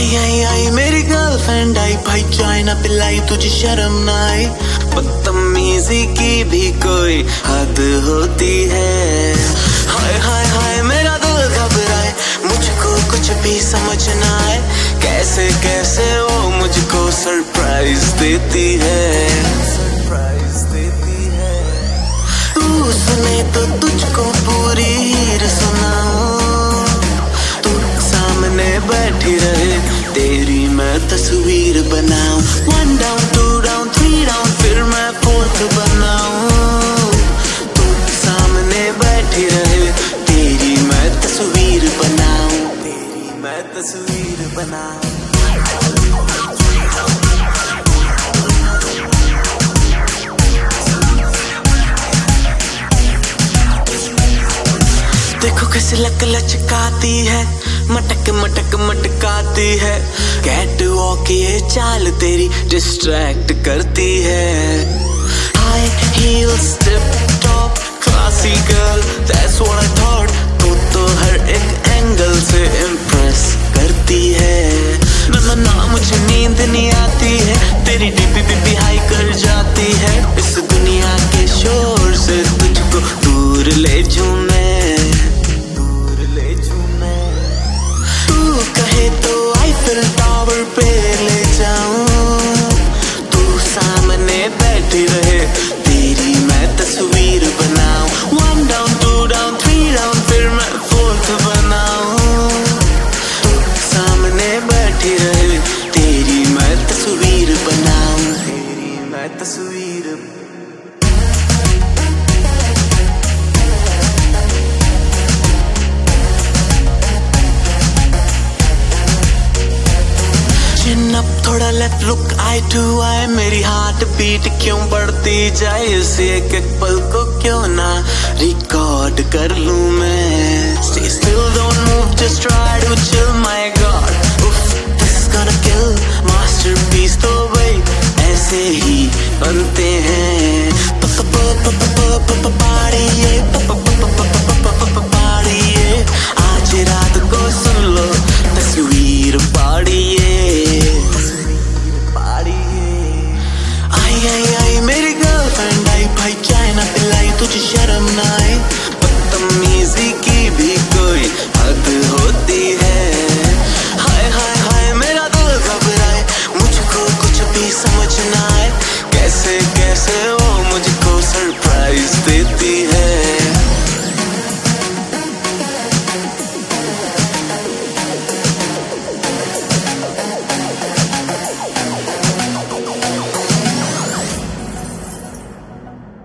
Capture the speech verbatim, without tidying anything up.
आई आई आई मेरी गर्लफ्रेंड आई, भाई चाय ना पिलाई तुझे शर्म ना आई। बदतमीजी की भी कोई हद होती है। हाय हाय हाय मेरा दिल घबराए, मुझको कुछ भी समझ ना आए। कैसे कैसे वो मुझको सरप्राइज देती है, सरप्राइज देती है। तू सुने तो तुझको पूरी हीर सुनाऊं, तू सामने बैठी रहे तेरी मैं तस्वीर बनाऊं। One down two down three down फिर मैं फोर्थ बनाऊं। तू सामने बैठी रहे तेरी मैं तस्वीर बनाऊं, तेरी मैं तस्वीर बनाऊं। देखो कैसे लक लचकाती है, मटक मटक मटकाती है। कैट वॉक ये चाल तेरी डिस्ट्रैक्ट करती है। High heels tip top classy girl, that's what I thought. तू तो हर एक एंगल से इम्प्रेस करती है। ना ना ना मुझे नींद नहीं आती है, तेरी डीपी बीपी हाई कर जाती है। इस दुनिया के शोर से तुझको दूर ले जाऊं मैं, दूर ले जाऊं मैं। तू कहे तो आईफिल टावर पे ले जाऊं, तू सामने बैठी रहे तेरी मैं तस्वीर बनाऊं। One down two down three down फिर मैं फोर्थ बनाऊं। तू सामने बैठी रहे तेरी मैं तस्वीर बनाऊं, तेरी मैं तस्वीर। अब थोड़ा लेफ्ट रुक आई टू आई, मेरी हार्ट बीट क्यों बढ़ती जाए। इस एक एक पल को क्यों ना रिकॉर्ड कर लूं मैं। Stay still don't move just try to chill my